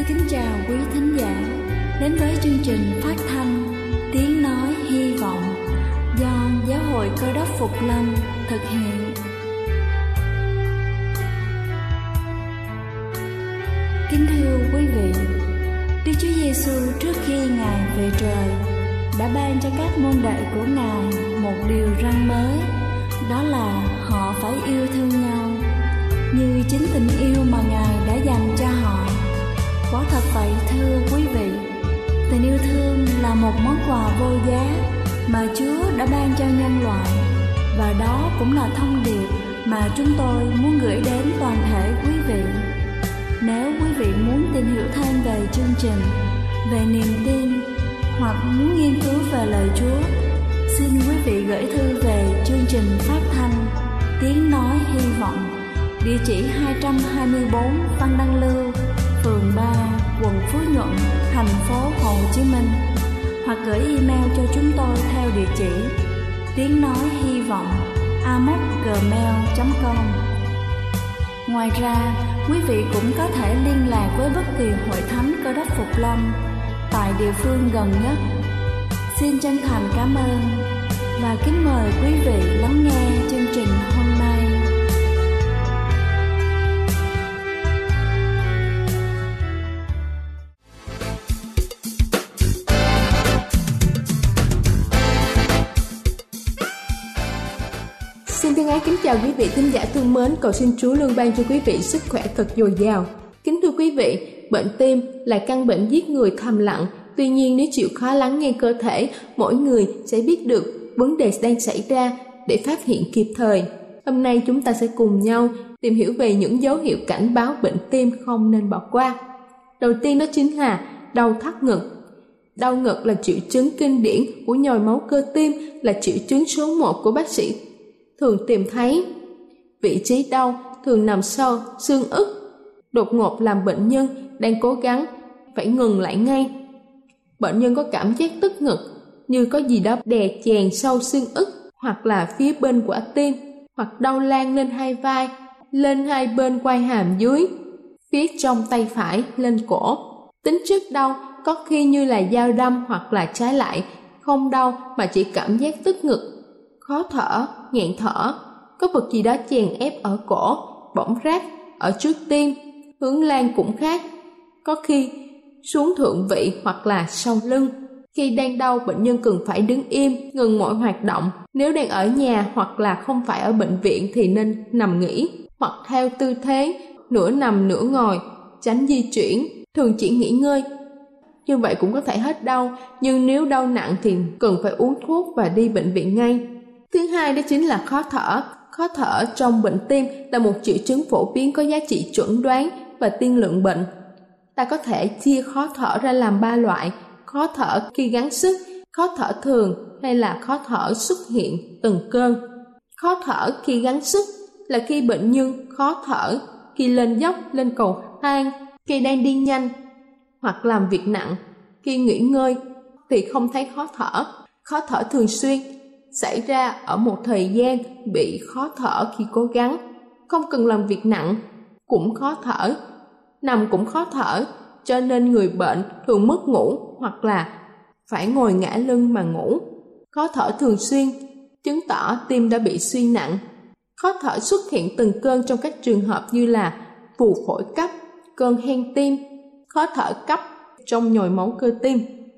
kính chào quý thính giả đến với chương trình phát thanh Tiếng Nói Hy Vọng do Giáo hội Cơ Đốc Phục Lâm thực hiện. Kính thưa quý vị, Đức Chúa Giêsu trước khi Ngài về trời đã ban cho các môn đệ của Ngài một điều răn mới, đó là họ phải yêu thương nhau như chính tình yêu mà Ngài đã dành cho họ. Quả thật vậy thưa quý vị, tình yêu thương là một món quà vô giá mà Chúa đã ban cho nhân loại, và đó cũng là thông điệp mà chúng tôi muốn gửi đến toàn thể quý vị. Nếu quý vị muốn tìm hiểu thêm về chương trình, về niềm tin hoặc muốn nghiên cứu về lời Chúa, xin quý vị gửi thư về chương trình phát thanh Tiếng Nói Hy Vọng, địa chỉ 224 Văn Đăng Lưu, phường 3, quận Phú Nhuận, thành phố Hồ Chí Minh, hoặc gửi email cho chúng tôi theo địa chỉ tiếng nói hy vọng amos@gmail.com. Ngoài ra, quý vị cũng có thể liên lạc với bất kỳ hội thánh Cơ Đốc Phục Lâm tại địa phương gần nhất. Xin chân thành cảm ơn và kính mời quý vị lắng nghe chương trình hôm nay. Xin thân ái kính chào quý vị thính giả thương mến, cầu xin Chúa luôn ban cho quý vị sức khỏe thật dồi dào. Kính thưa quý vị, bệnh tim là căn bệnh giết người thầm lặng. Tuy nhiên, nếu chịu khó lắng nghe cơ thể, mỗi người sẽ biết được vấn đề đang xảy ra để phát hiện kịp thời. Hôm nay chúng ta sẽ cùng nhau tìm hiểu về những dấu hiệu cảnh báo bệnh tim không nên bỏ qua. Đầu tiên đó chính là đau thắt ngực. Đau ngực là triệu chứng kinh điển của nhồi máu cơ tim, là triệu chứng số 1 của bác sĩ thường tìm thấy. Vị trí đau thường nằm sau xương ức, đột ngột làm bệnh nhân đang cố gắng phải ngừng lại ngay. Bệnh nhân có cảm giác tức ngực như có gì đó đè chèn sau xương ức hoặc là phía bên quả tim, hoặc đau lan lên hai vai, lên hai bên quai hàm dưới, phía trong tay phải, lên cổ. Tính chất đau có khi như là dao đâm hoặc là trái lại, không đau mà chỉ cảm giác tức ngực, khó thở, nghẹn thở, có vật gì đó chèn ép ở cổ, bỏng rát ở trước tim. Hướng lan cũng khác, có khi xuống thượng vị hoặc là sau lưng. Khi đang đau, bệnh nhân cần phải đứng im, ngừng mọi hoạt động. Nếu đang ở nhà hoặc là không phải ở bệnh viện thì nên nằm nghỉ, hoặc theo tư thế nửa nằm nửa ngồi, tránh di chuyển, thường chỉ nghỉ ngơi. Như vậy cũng có thể hết đau, nhưng nếu đau nặng thì cần phải uống thuốc và đi bệnh viện ngay. Thứ hai đó chính là khó thở. Khó thở trong bệnh tim là một triệu chứng phổ biến có giá trị chẩn đoán và tiên lượng bệnh. Ta có thể chia khó thở ra làm 3 loại: khó thở khi gắng sức, khó thở thường, hay là khó thở xuất hiện từng cơn. Khó thở khi gắng sức là khi bệnh nhân khó thở khi lên dốc, lên cầu thang, khi đang đi nhanh hoặc làm việc nặng. Khi nghỉ ngơi thì không thấy khó thở. Khó thở thường xuyên xảy ra ở một thời gian bị khó thở khi cố gắng, không cần làm việc nặng cũng khó thở, nằm cũng khó thở, cho nên người bệnh thường mất ngủ hoặc là phải ngồi ngả lưng mà ngủ. Khó thở thường xuyên chứng tỏ tim đã bị suy nặng. Khó thở xuất hiện từng cơn trong các trường hợp như là phù phổi cấp, cơn hen tim, khó thở cấp trong nhồi máu cơ tim.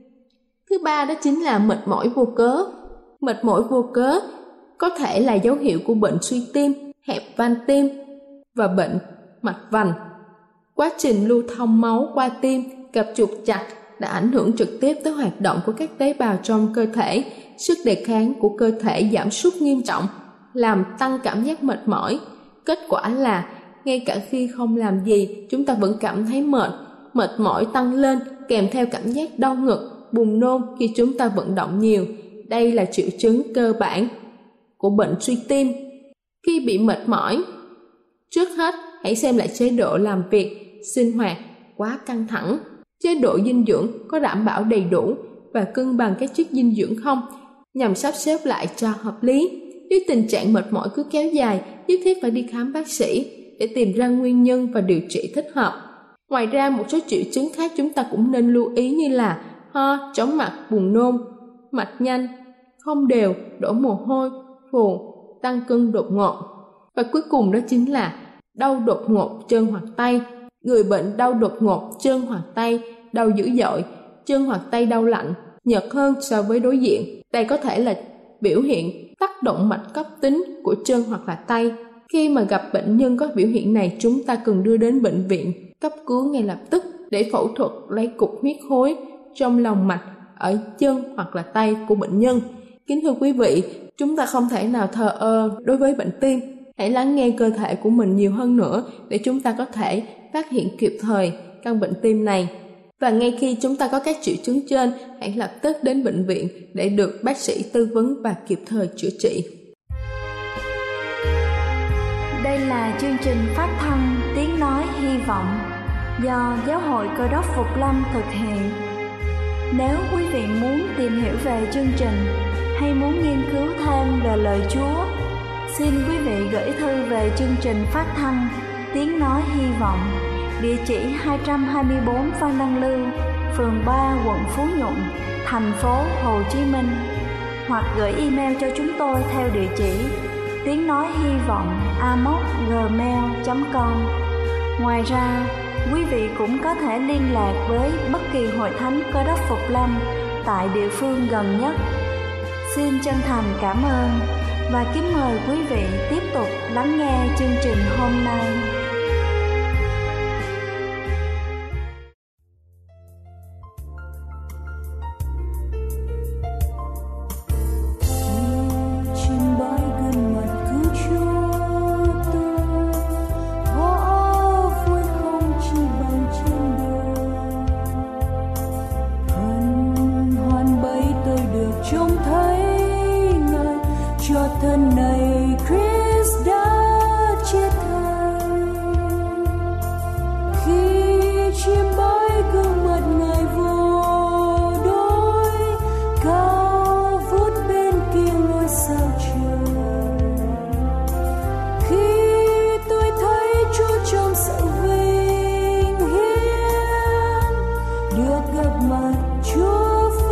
Thứ ba đó chính là mệt mỏi vô cớ. Mệt mỏi vô cớ có thể là dấu hiệu của bệnh suy tim, hẹp van tim và bệnh mạch vành. Quá trình lưu thông máu qua tim gặp trục trặc đã ảnh hưởng trực tiếp tới hoạt động của các tế bào trong cơ thể. Sức đề kháng của cơ thể giảm sút nghiêm trọng, làm tăng cảm giác mệt mỏi. Kết quả là ngay cả khi không làm gì, chúng ta vẫn cảm thấy mệt mỏi tăng lên, kèm theo cảm giác đau ngực, buồn nôn khi chúng ta vận động nhiều. Đây là triệu chứng cơ bản của bệnh suy tim. Khi bị mệt mỏi, trước hết hãy xem lại chế độ làm việc, sinh hoạt quá căng thẳng. Chế độ dinh dưỡng có đảm bảo đầy đủ và cân bằng các chất dinh dưỡng không, nhằm sắp xếp lại cho hợp lý. Nếu tình trạng mệt mỏi cứ kéo dài, nhất thiết phải đi khám bác sĩ để tìm ra nguyên nhân và điều trị thích hợp. Ngoài ra, một số triệu chứng khác chúng ta cũng nên lưu ý như là ho, chóng mặt, buồn nôn, mạch nhanh, không đều, đổ mồ hôi, phù, tăng cân đột ngột. Và cuối cùng đó chính là đau đột ngột chân hoặc tay. Người bệnh đau đột ngột chân hoặc tay, đau dữ dội, chân hoặc tay đau lạnh, nhợt hơn so với đối diện. Đây có thể là biểu hiện tắc động mạch cấp tính của chân hoặc là tay. Khi mà gặp bệnh nhân có biểu hiện này, chúng ta cần đưa đến bệnh viện cấp cứu ngay lập tức để phẫu thuật lấy cục huyết khối trong lòng mạch ở chân hoặc là tay của bệnh nhân. Kính thưa quý vị, chúng ta không thể nào thờ ơ đối với bệnh tim. Hãy lắng nghe cơ thể của mình nhiều hơn nữa để chúng ta có thể phát hiện kịp thời căn bệnh tim này. Và ngay khi chúng ta có các triệu chứng trên, hãy lập tức đến bệnh viện để được bác sĩ tư vấn và kịp thời chữa trị. Đây là chương trình phát thanh Tiếng Nói Hy Vọng do Giáo hội Cơ đốc Phục Lâm thực hiện. Nếu quý vị muốn tìm hiểu về chương trình hay muốn nghiên cứu thêm về lời Chúa, xin quý vị gửi thư về chương trình phát thanh Tiếng Nói Hy Vọng, địa chỉ 224 Phan Đăng Lưu, phường 3, quận Phú Nhuận, thành phố Hồ Chí Minh, hoặc gửi email cho chúng tôi theo địa chỉ tiếng nói hy vọng amos@gmail.com. Ngoài ra, quý vị cũng có thể liên lạc với bất kỳ hội thánh Cơ đốc Phục Lâm tại địa phương gần nhất. Xin chân thành cảm ơn và kính mời quý vị tiếp tục lắng nghe chương trình hôm nay. Thân này Christ đã chết thay, khi chim bay gương mặt Ngài vô đối cao vút bên kia ngôi sao trời. Khi tôi thấy Chúa trong sự vinh hiển, được gặp mặt Chúa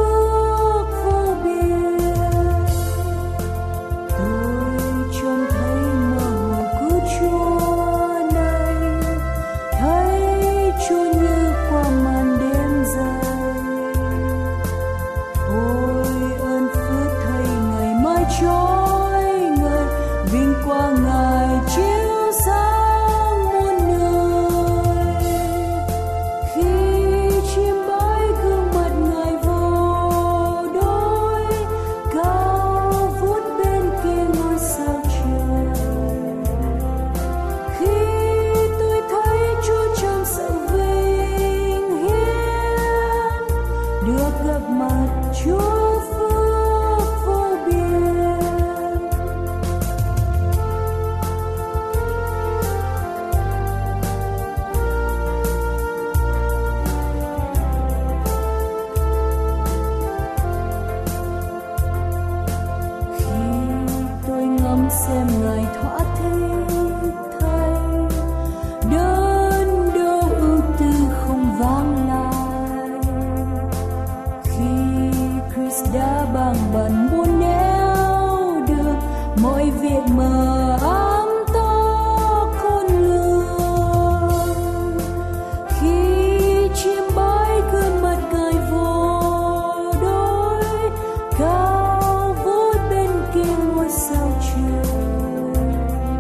xem Ngài thỏa thích thay, đơn đau ưu tư không vang lại. Khi Christ đã bằng bần buôn néo được mọi việc mờ ám to khôn lường, khi chim bay gương mặt Ngài vô đối cao vút bên kia ngôi sao trời.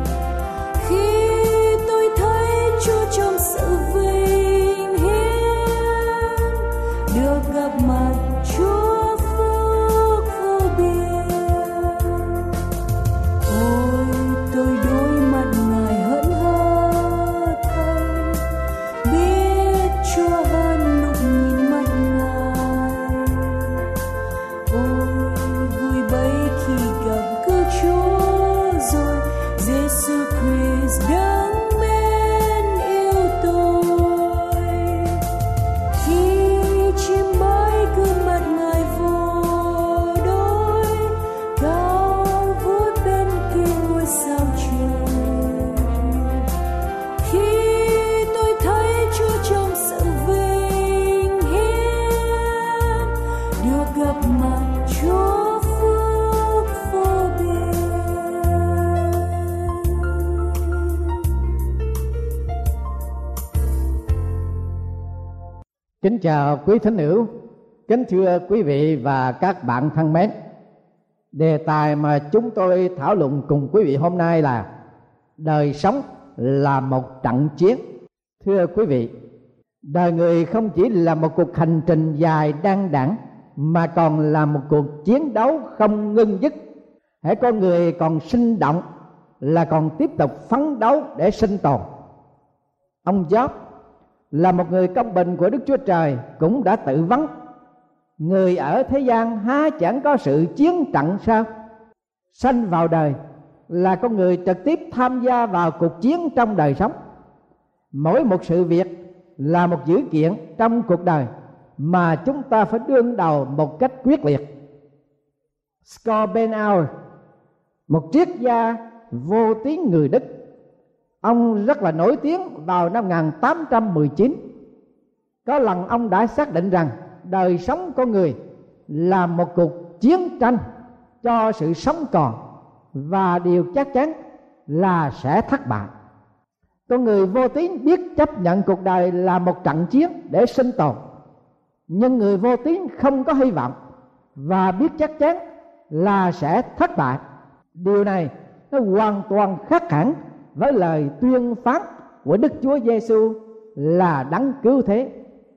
Kính chào quý thính hữu, kính thưa quý vị và các bạn thân mến. Đề tài mà chúng tôi thảo luận cùng quý vị hôm nay là đời sống là một trận chiến. Thưa quý vị, đời người không chỉ là một cuộc hành trình dài đăng đẵng mà còn là một cuộc chiến đấu không ngưng dứt. Hễ con người còn sinh động là còn tiếp tục phấn đấu để sinh tồn. Ông Job là một người công bình của Đức Chúa Trời cũng đã tự vấn: người ở thế gian há chẳng có sự chiến trận sao? Sanh vào đời là con người trực tiếp tham gia vào cuộc chiến trong đời sống. Mỗi một sự việc là một dữ kiện trong cuộc đời mà chúng ta phải đương đầu một cách quyết liệt. Schopenhauer, một triết gia vô tiếng người Đức, ông rất là nổi tiếng vào năm 1819. Có lần ông đã xác định rằng đời sống con người là một cuộc chiến tranh cho sự sống còn, và điều chắc chắn là sẽ thất bại. Con người vô tín biết chấp nhận cuộc đời là một trận chiến để sinh tồn, nhưng người vô tín không có hy vọng và biết chắc chắn là sẽ thất bại. Điều này nó hoàn toàn khác hẳn với lời tuyên phán của Đức Chúa Giêsu là đấng cứu thế.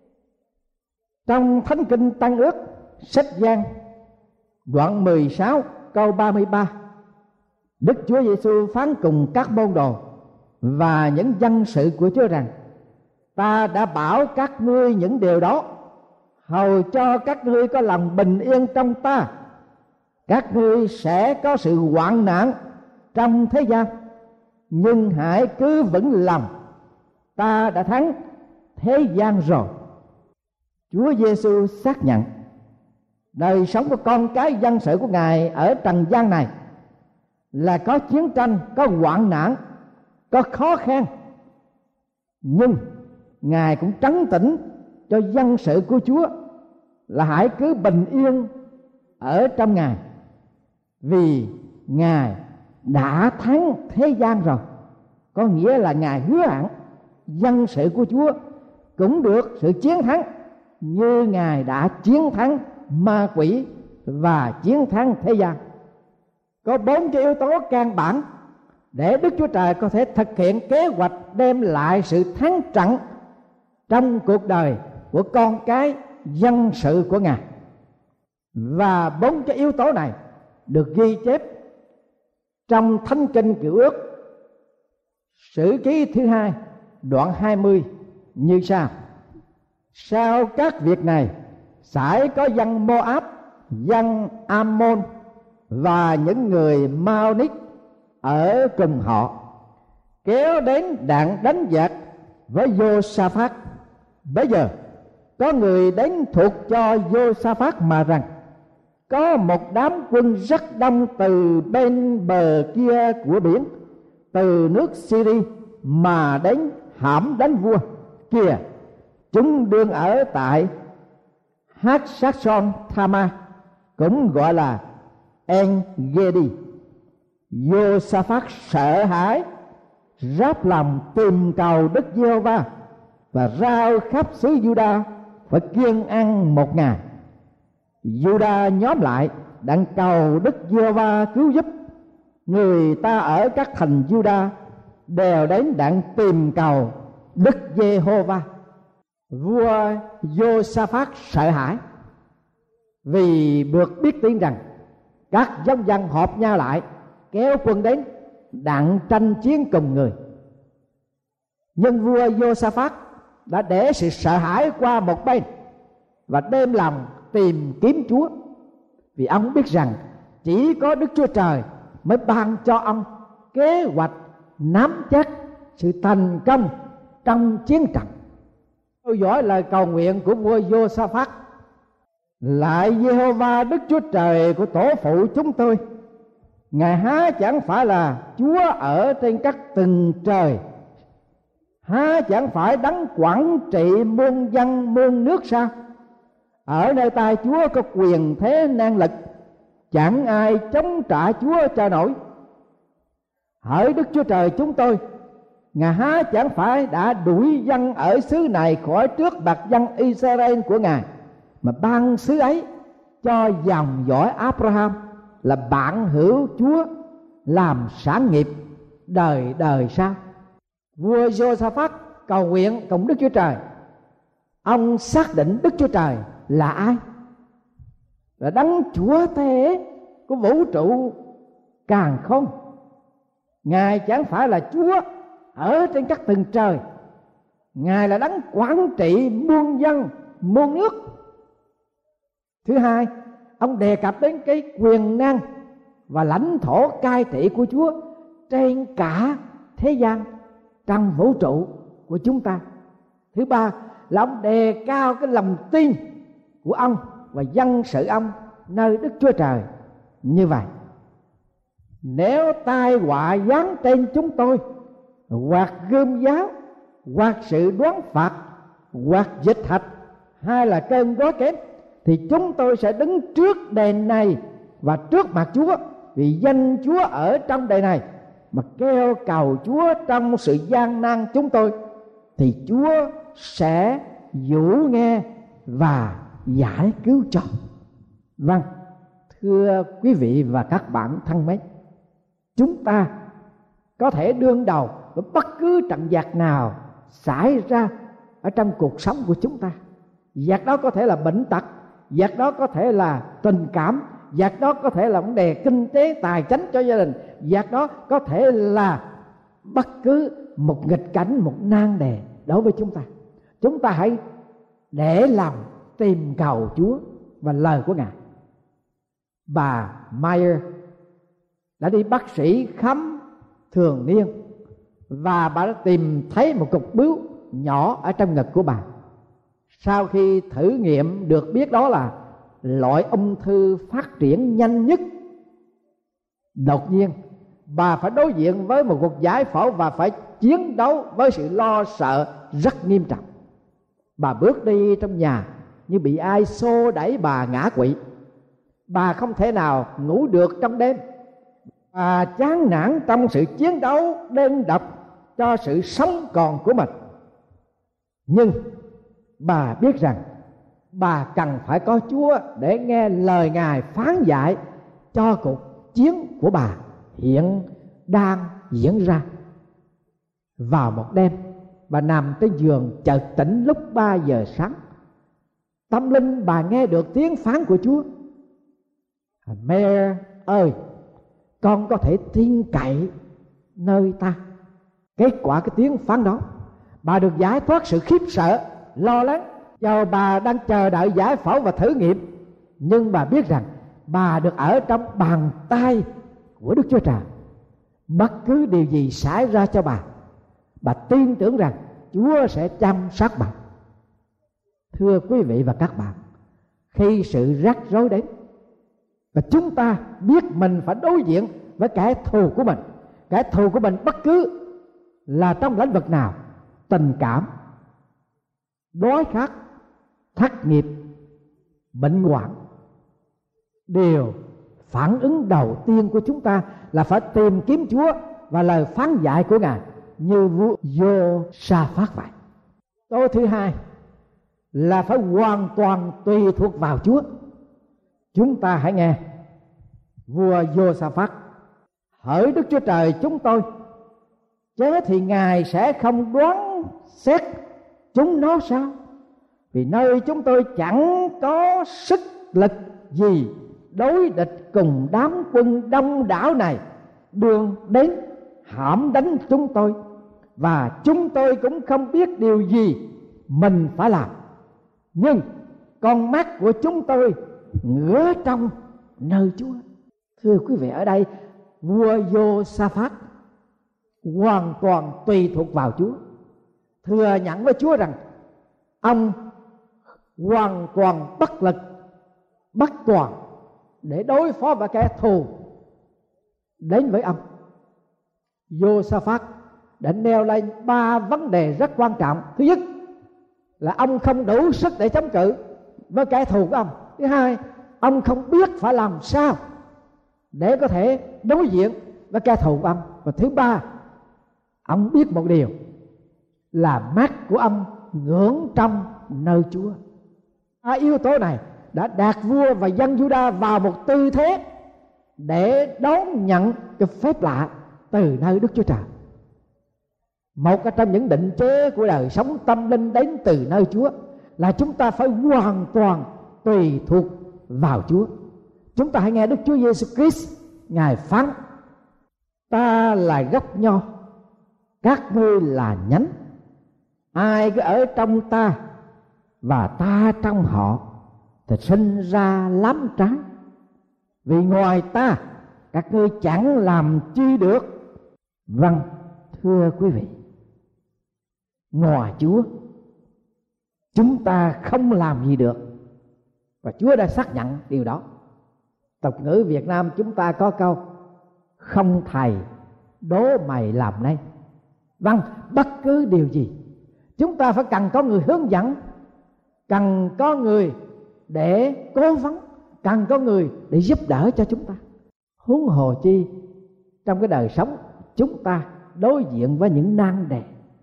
Trong Thánh Kinh Tân Ước, sách Giăng đoạn 16 câu 33, Đức Chúa Giêsu phán cùng các môn đồ và những dân sự của Chúa rằng: ta đã bảo các ngươi những điều đó hầu cho các ngươi có lòng bình yên trong ta. Các ngươi sẽ có sự hoạn nạn trong thế gian, nhưng hãy cứ vững lòng, ta đã thắng thế gian rồi. Chúa Giêsu xác nhận đời sống của con cái dân sự của Ngài ở trần gian này là có chiến tranh, có hoạn nạn, có khó khăn, nhưng Ngài cũng trấn tĩnh cho dân sự của Chúa là hãy cứ bình yên ở trong Ngài, vì Ngài đã thắng thế gian rồi. Có nghĩa là Ngài hứa hẹn dân sự của Chúa cũng được sự chiến thắng như Ngài đã chiến thắng ma quỷ và chiến thắng thế gian. Có 4 cái yếu tố căn bản để Đức Chúa Trời có thể thực hiện kế hoạch đem lại sự thắng trận trong cuộc đời của con cái dân sự của Ngài. Và 4 cái yếu tố này được ghi chép trong Thánh Kinh Cựu Ước, Sử Ký thứ 2 đoạn 20 như sau: sau các việc này sẽ có dân Moab, dân Ammon và những người Maonic ở cùng họ kéo đến đặng đánh giặc với Giô-sa-phát. Bây giờ có người đến thuộc cho Giô-sa-phát mà rằng: có một đám quân rất đông từ bên bờ kia của biển, từ nước Syria mà đến hãm đánh vua. Kìa, chúng đương ở tại Hát-sát-son-tha-ma, cũng gọi là En-gedi. Giô-sa-phát sợ hãi, ráp lòng tìm cầu Đức Giê-hô-va và rao khắp xứ Giu-đa phải kiêng ăn 1 ngày. Giu-đa nhóm lại đặng cầu Đức Giê-hô-va cứu giúp. Người ta ở các thành Giu-đa đều đến đặng tìm cầu Đức Giê-hô-va. Vua Giô-sa-phát sợ hãi vì được biết tin rằng các dân dân họp nhau lại kéo quân đến đặng tranh chiến cùng người. Nhưng vua Giô-sa-phát đã để sự sợ hãi qua một bên và đem lòng tìm kiếm Chúa, vì ông biết rằng chỉ có Đức Chúa Trời mới ban cho ông kế hoạch nắm chắc sự thành công trong chiến trận. Theo dõi lời cầu nguyện của vua Giô-sa-phát: lại Giê-hô-va Đức Chúa Trời của tổ phụ chúng tôi, Ngài há chẳng phải là Chúa ở trên các tầng trời, há chẳng phải đấng quản trị muôn dân muôn nước sao? Ở nơi tay Chúa có quyền thế năng lực, chẳng ai chống trả Chúa cho nổi. Hỡi Đức Chúa Trời chúng tôi, Ngài há chẳng phải đã đuổi dân ở xứ này khỏi trước mặt dân Israel của Ngài, mà ban xứ ấy cho dòng dõi Abraham là bạn hữu Chúa, làm sản nghiệp đời đời sau. Vua Giô-sa-phát cầu nguyện cùng Đức Chúa Trời. Ông xác định Đức Chúa Trời là ai? Là đấng Chúa Tể của vũ trụ càn khôn. Ngài chẳng phải là Chúa ở trên các tầng trời, Ngài là đấng quản trị muôn dân muôn nước. Thứ hai, ông đề cập đến cái quyền năng và lãnh thổ cai trị của Chúa trên cả thế gian, trong vũ trụ của chúng ta. Thứ ba là ông đề cao cái lòng tin của ông và dân sự ông nơi Đức Chúa Trời như vậy: nếu tai họa giáng trên chúng tôi, hoặc gươm giáo, hoặc sự đoán phạt, hoặc dịch hạch, hay là cơn gió kém, thì chúng tôi sẽ đứng trước đền này và trước mặt Chúa, vì danh Chúa ở trong đền này, mà kêu cầu Chúa trong sự gian nan chúng tôi, thì Chúa sẽ dỗ nghe và giải cứu cho. Vâng, thưa quý vị và các bạn thân mến, chúng ta có thể đương đầu với bất cứ trận giặc nào xảy ra ở trong cuộc sống của chúng ta. Giặc đó có thể là bệnh tật, giặc đó có thể là tình cảm, giặc đó có thể là vấn đề kinh tế tài chính cho gia đình, giặc đó có thể là bất cứ một nghịch cảnh, một nan đề đối với chúng ta. Chúng ta hãy để lòng tìm cầu Chúa và lời của Ngài. Bà Meyer đã đi bác sĩ khám thường niên, và bà đã tìm thấy một cục bướu nhỏ ở trong ngực của bà. Sau khi thử nghiệm được biết đó là loại ung thư phát triển nhanh nhất, đột nhiên bà phải đối diện với một cuộc giải phẫu và phải chiến đấu với sự lo sợ rất nghiêm trọng. Bà bước đi trong nhà như bị ai xô đẩy bà ngã quỵ. Bà không thể nào ngủ được trong đêm. Bà chán nản trong sự chiến đấu đơn độc cho sự sống còn của mình. Nhưng bà biết rằng bà cần phải có Chúa để nghe lời Ngài phán dạy cho cuộc chiến của bà hiện đang diễn ra. Vào một đêm, bà nằm trên giường chợt tỉnh lúc 3 giờ sáng. Tâm linh bà nghe được tiếng phán của Chúa: Mẹ ơi, con có thể tin cậy nơi ta. Kết quả cái tiếng phán đó, bà được giải thoát sự khiếp sợ, lo lắng. Giờ bà đang chờ đợi giải phẫu và thử nghiệm, nhưng bà biết rằng bà được ở trong bàn tay của Đức Chúa Trời. Bất cứ điều gì xảy ra cho bà tin tưởng rằng Chúa sẽ chăm sóc bà. Thưa quý vị và các bạn, khi sự rắc rối đến và chúng ta biết mình phải đối diện với kẻ thù của mình, kẻ thù của mình bất cứ là trong lĩnh vực nào: tình cảm, đói khát, thất nghiệp, bệnh hoạn, điều phản ứng đầu tiên của chúng ta là phải tìm kiếm Chúa và lời phán dạy của Ngài, như vua Giô-sa-phát vậy. Câu thứ hai là phải hoàn toàn tùy thuộc vào Chúa. Chúng ta hãy nghe vua Giô-sa-phát: hỡi Đức Chúa Trời chúng tôi, chớ thì Ngài sẽ không đoán xét chúng nó sao? Vì nơi chúng tôi chẳng có sức lực gì đối địch cùng đám quân đông đảo này đường đến hãm đánh chúng tôi, và chúng tôi cũng không biết điều gì mình phải làm. Nhưng con mắt của chúng tôi ngửa trong nơi Chúa. Thưa quý vị, ở đây vua Giô-sa-phát hoàn toàn tùy thuộc vào Chúa, thừa nhận với Chúa rằng ông hoàn toàn bất lực, bất toàn để đối phó với kẻ thù đến với ông. Giô-sa-phát đã nêu lên 3 vấn đề rất quan trọng. Thứ nhất là ông không đủ sức để chống cự với kẻ thù của ông. Thứ hai, ông không biết phải làm sao để có thể đối diện với kẻ thù của ông. Và thứ ba, ông biết một điều là mắt của ông ngưỡng trong nơi Chúa. Yếu tố này đã đạt vua và dân Juda vào một tư thế để đón nhận cái phép lạ từ nơi Đức Chúa Trời. Một trong những định chế của đời sống tâm linh đến từ nơi Chúa là chúng ta phải hoàn toàn tùy thuộc vào Chúa. Chúng ta hãy nghe Đức Chúa Giêsu Christ Ngài phán: ta là gốc nho, các ngươi là nhánh. Ai cứ ở trong ta và ta trong họ thì sinh ra lắm trái. Vì ngoài ta các ngươi chẳng làm chi được. Vâng, thưa quý vị, ngoài Chúa chúng ta không làm gì được, và Chúa đã xác nhận điều đó. Tục ngữ Việt Nam chúng ta có câu: không thầy đố mày làm nên. Vâng, bất cứ điều gì chúng ta phải cần có người hướng dẫn, cần có người để cố vấn, cần có người để giúp đỡ cho chúng ta. Huống hồ chi trong cái đời sống chúng ta đối diện với những nan đề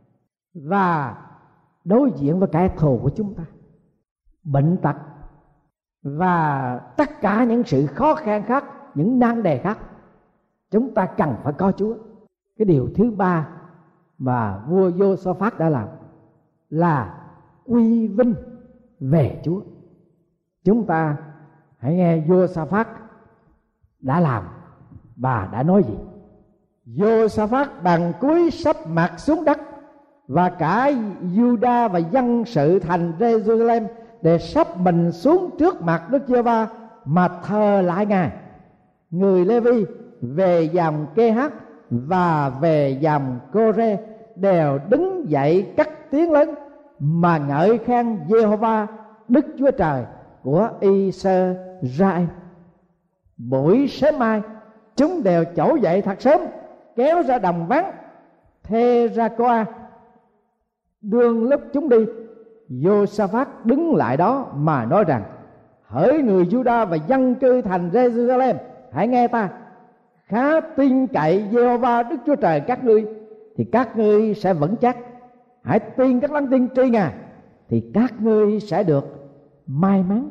và đối diện với kẻ thù của chúng ta, bệnh tật và tất cả những sự khó khăn khác, những nan đề khác, chúng ta cần phải có Chúa. Cái điều thứ ba mà vua Giô-sa-phát đã làm là quy vinh về Chúa. Chúng ta hãy nghe Giô-sa-phát đã làm và đã nói gì. Giô-sa-phát bằng cúi sấp mặt xuống đất, và cả Juda và dân sự thành Jerusalem để sấp mình xuống trước mặt Đức Giê-hô-va mà thờ lại Ngài. Người Lê-vi về dòng Kê-hát và về dòng Cô-rê đều đứng dậy cất tiếng lớn mà ngợi khen Giê-hô-va Đức Chúa Trời của I-sơ-ra-el. Buổi sớm mai chúng đều trỗi dậy thật sớm, kéo ra đồng vắng Thê-ra-cô-a. Đương lúc chúng đi, Giô-sa-phát đứng lại đó mà nói rằng: hỡi người Juda và dân cư thành Jerusalem, hãy nghe ta. Khá tin cậy Giê-hô-va Đức Chúa Trời các ngươi thì các ngươi sẽ vững chắc. Hãy tin các đấng tiên tri Ngài thì các ngươi sẽ được may mắn.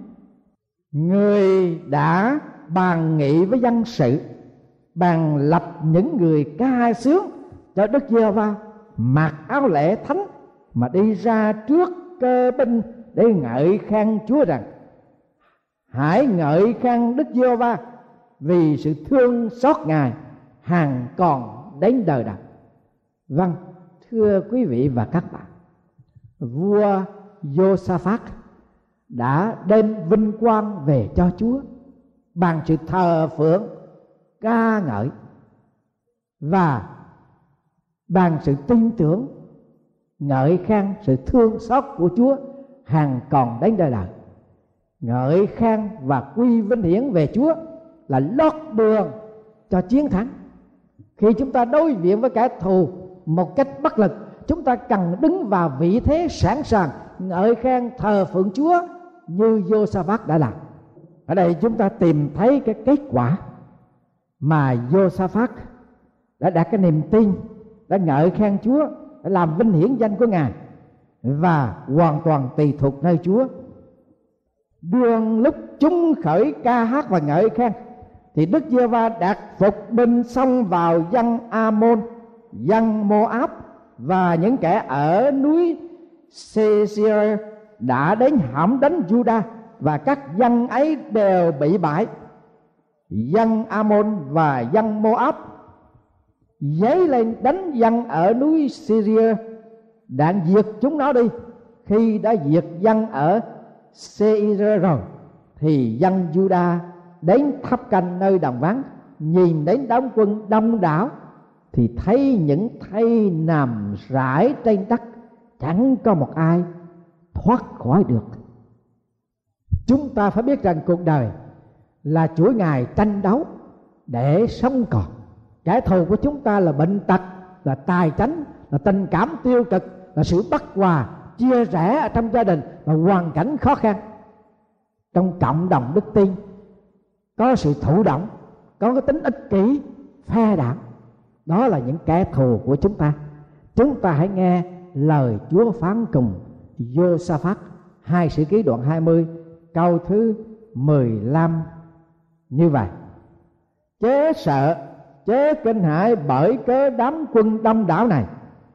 Người đã bàn nghị với dân sự, bàn lập những người ca sướng cho Đức Giê-hô-va, mặc áo lễ thánh mà đi ra trước cơ binh để ngợi khen Chúa rằng: hãy ngợi khen Đức Giê-hô-va vì sự thương xót Ngài hằng còn đến đời đời. Vâng, thưa quý vị và các bạn, vua Giô-sa-phát đã đem vinh quang về cho Chúa bằng sự thờ phượng, ca ngợi và bằng sự tin tưởng, ngợi khen sự thương xót của Chúa hằng còn đến đời đời. Ngợi khen và quy vinh hiển về Chúa là lót đường cho chiến thắng. Khi chúng ta đối diện với kẻ thù một cách bất lực, chúng ta cần đứng vào vị thế sẵn sàng ngợi khen thờ phượng Chúa như Giô-sa-phát đã làm. Ở đây chúng ta tìm thấy cái kết quả mà Giô-sa-phát đã đặt cái niềm tin, đã ngợi khen Chúa, đã làm vinh hiển danh của Ngài và hoàn toàn tùy thuộc nơi Chúa. Đương lúc chúng khởi ca hát và ngợi khen thì Đức Giê-hô-va đặt phục binh xông vào dân A-môn, dân Mô-áp và những kẻ ở núi Sê-si-rơ đã đến hãm đánh Juda, và các dân ấy đều bị bại. Dân A-môn và dân Mô-áp dấy lên đánh dân ở núi Syria, đặng diệt chúng nó đi. Khi đã diệt dân ở Sê-ir rồi thì dân Juda đến tháp canh nơi đồng vắng, nhìn đến đám quân đông đảo thì thấy những thây nằm rải trên đất, chẳng có một ai thoát khỏi được. Chúng ta phải biết rằng cuộc đời là chuỗi ngày tranh đấu để sống còn. Kẻ thù của chúng ta là bệnh tật, là tài chánh, là tình cảm tiêu cực, là sự bất hòa, chia rẽ ở trong gia đình và hoàn cảnh khó khăn. Trong cộng đồng đức tin có sự thụ động, có cái tính ích kỷ, phe đảng. Đó là những kẻ thù của chúng ta. Chúng ta hãy nghe lời Chúa phán cùng Giô-sa-phát, 2 Sử Ký đoạn 20 câu thứ 15 như vậy: chớ sợ, chớ kinh hãi bởi cớ đám quân đông đảo này,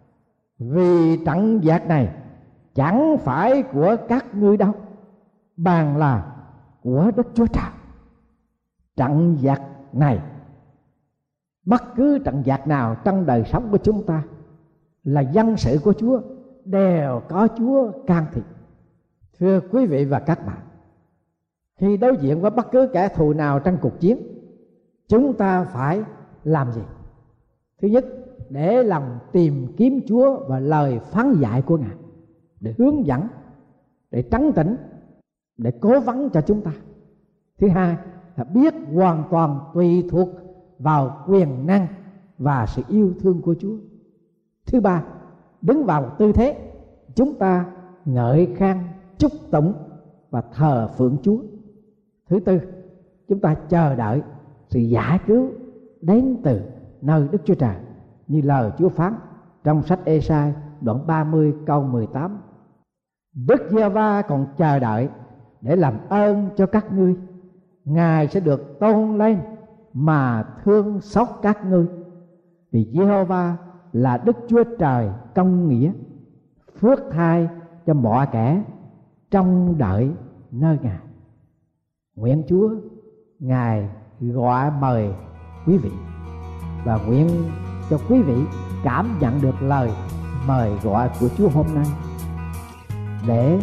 vì trận giặc này chẳng phải của các ngươi đâu, bàn là của Đức Chúa Trời. Trận giặc này, bất cứ trận giặc nào trong đời sống của chúng ta là dân sự của Chúa, đều có Chúa can thiệp. Thưa quý vị và các bạn, khi đối diện với bất cứ kẻ thù nào trong cuộc chiến, chúng ta phải làm gì? Thứ nhất, để lòng tìm kiếm Chúa và lời phán dạy của Ngài, để hướng dẫn, để trấn tĩnh, để cố vấn cho chúng ta. Thứ hai là biết hoàn toàn tùy thuộc vào quyền năng và sự yêu thương của Chúa. Thứ ba, đứng vào một tư thế chúng ta ngợi khen, chúc tụng và thờ phượng Chúa. Thứ tư, chúng ta chờ đợi sự giải cứu đến từ nơi Đức Chúa Trời, như lời Chúa phán trong sách Ê-sai đoạn 30 câu 18: Đức Giê-hô-va còn chờ đợi để làm ơn cho các ngươi, Ngài sẽ được tôn lên mà thương xót các ngươi, vì Giê-hô-va là Đức Chúa Trời công nghĩa, phước thai cho mọi kẻ trông đợi nơi Ngài. Nguyện Chúa Ngài gọi mời quý vị, và nguyện cho quý vị cảm nhận được lời mời gọi của Chúa hôm nay, để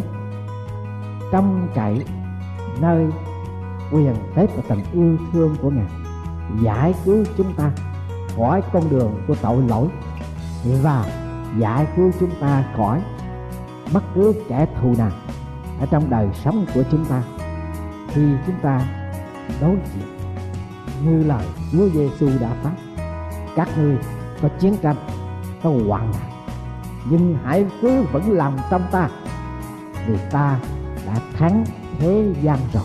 trông cậy nơi quyền phép và tình yêu thương của Ngài, giải cứu chúng ta khỏi con đường của tội lỗi và giải cứu chúng ta khỏi bất cứ kẻ thù nào ở trong đời sống của chúng ta. Khi chúng ta đối diện như lời Chúa Giêsu đã phán: các ngươi có chiến tranh, có hoạn nạn, nhưng hãy cứ vững lòng trong ta, vì ta đã thắng thế gian rồi.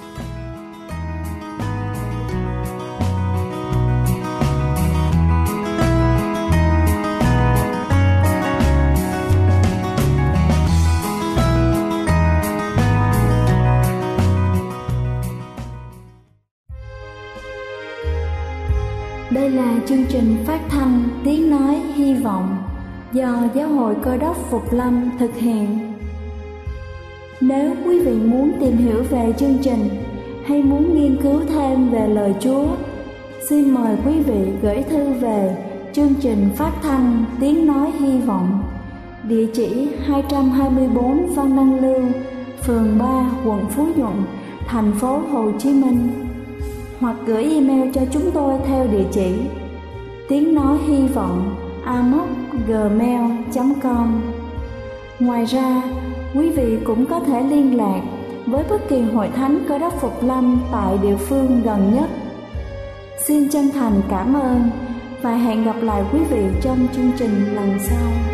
Đây là chương trình phát thanh Tiếng Nói Hy Vọng do Giáo hội Cơ đốc Phục Lâm thực hiện. Nếu quý vị muốn tìm hiểu về chương trình hay muốn nghiên cứu thêm về lời Chúa, xin mời quý vị gửi thư về chương trình phát thanh Tiếng Nói Hy Vọng, địa chỉ 224 Văn Đăng Lưu, phường 3, quận Phú Nhuận, thành phố Hồ Chí Minh, hoặc gửi email cho chúng tôi theo địa chỉ tiếng nói hy vọng amos@gmail.com. Ngoài ra, quý vị cũng có thể liên lạc với bất kỳ hội thánh Cơ đốc Phục Lâm tại địa phương gần nhất. Xin chân thành cảm ơn và hẹn gặp lại quý vị trong chương trình lần sau.